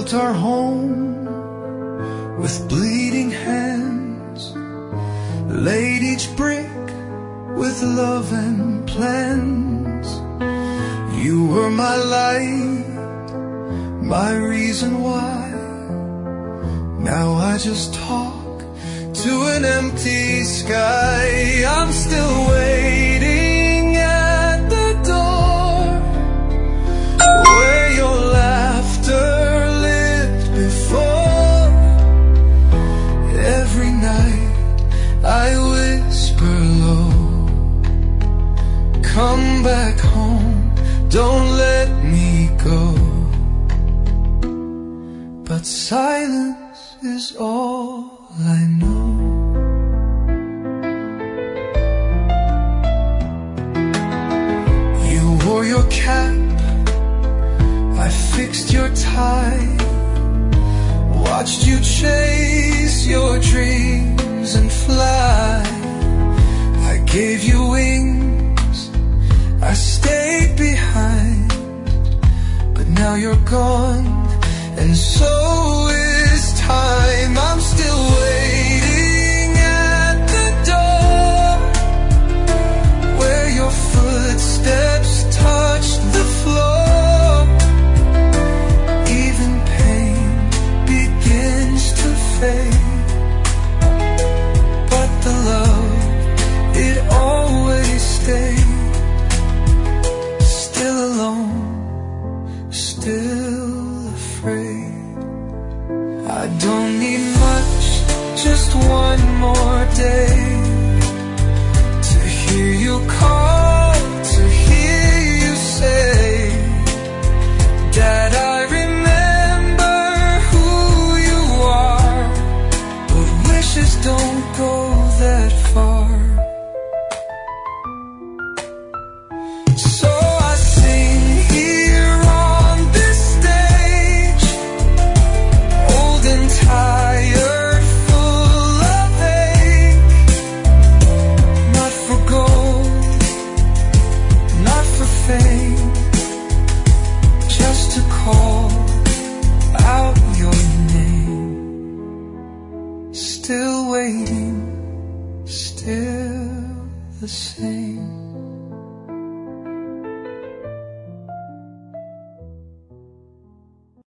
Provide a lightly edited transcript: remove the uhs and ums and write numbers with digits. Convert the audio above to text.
built our home with bleeding hands, laid each brick with love and plans. You were my light, my reason why. Now I just talk to an empty sky. I'm still waiting at the door where your laughter lived before. Every night I whisper low, come back home, don't let me go. But silence is all I know. You wore your cap, I fixed your tie, watched you chase your dreams and fly. I gave you wings, I stayed behind, but now you're gone, and so is time. I'm still waiting at the door where your footsteps touch the floor. Even pain begins to fade, but the love, it always stays. Still alone, still afraid. I don't need much, just one more day to hear you call, to hear you say, Dad, I remember who you are, but wishes don't go that far. So I sing here on this stage, old and tired, full of hate. Not for gold, not for fame, just to call out your name. Still waiting, still the same.